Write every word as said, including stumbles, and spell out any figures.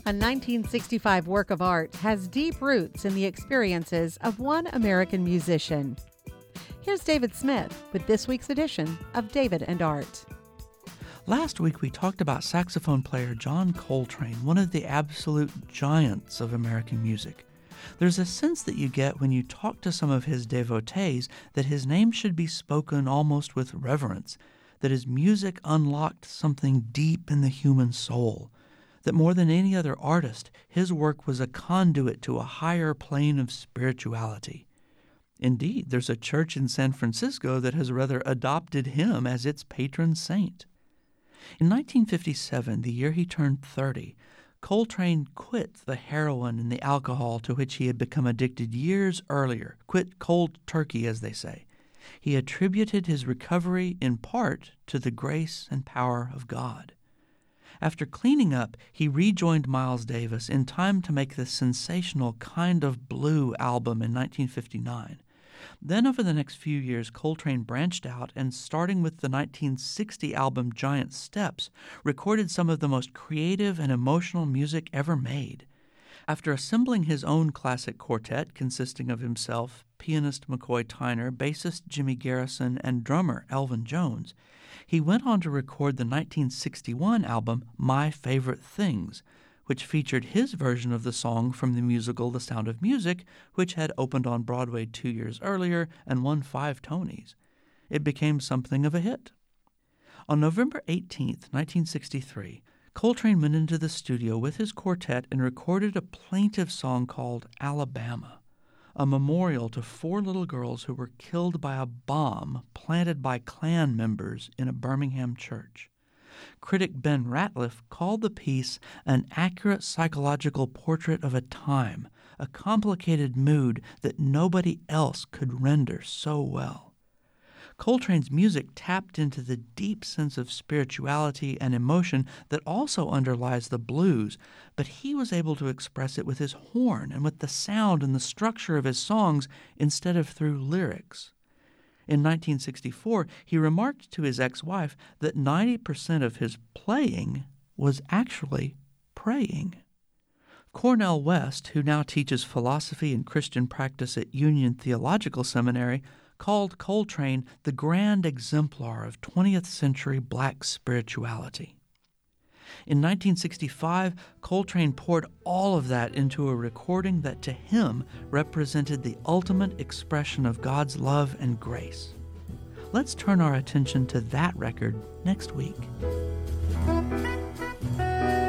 A nineteen sixty-five work of art has deep roots in the experiences of one American musician. Here's David Smith with this week's edition of David and Art. Last week we talked about saxophone player John Coltrane, one of the absolute giants of American music. There's a sense that you get when you talk to some of his devotees that his name should be spoken almost with reverence, that his music unlocked something deep in the human soul, that more than any other artist, his work was a conduit to a higher plane of spirituality. Indeed, there's a church in San Francisco that has rather adopted him as its patron saint. In nineteen fifty-seven, the year he turned thirty, Coltrane quit the heroin and the alcohol to which he had become addicted years earlier, quit cold turkey, as they say. He attributed his recovery in part to the grace and power of God. After cleaning up, he rejoined Miles Davis in time to make the sensational Kind of Blue album in nineteen fifty-nine. Then over the next few years, Coltrane branched out and, starting with the nineteen sixty album Giant Steps, recorded some of the most creative and emotional music ever made. After assembling his own classic quartet consisting of himself, pianist McCoy Tyner, bassist Jimmy Garrison, and drummer Elvin Jones, he went on to record the nineteen sixty-one album My Favorite Things, which featured his version of the song from the musical The Sound of Music, which had opened on Broadway two years earlier and won five Tonys. It became something of a hit. On November eighteenth, nineteen sixty-three, Coltrane went into the studio with his quartet and recorded a plaintive song called Alabama, a memorial to four little girls who were killed by a bomb planted by Klan members in a Birmingham church. Critic Ben Ratliff called the piece an accurate psychological portrait of a time, a complicated mood that nobody else could render so well. Coltrane's music tapped into the deep sense of spirituality and emotion that also underlies the blues, but he was able to express it with his horn and with the sound and the structure of his songs instead of through lyrics. In nineteen sixty-four, he remarked to his ex-wife that ninety percent of his playing was actually praying. Cornel West, who now teaches philosophy and Christian practice at Union Theological Seminary, called Coltrane the grand exemplar of twentieth century black spirituality. In nineteen sixty-five, Coltrane poured all of that into a recording that to him represented the ultimate expression of God's love and grace. Let's turn our attention to that record next week.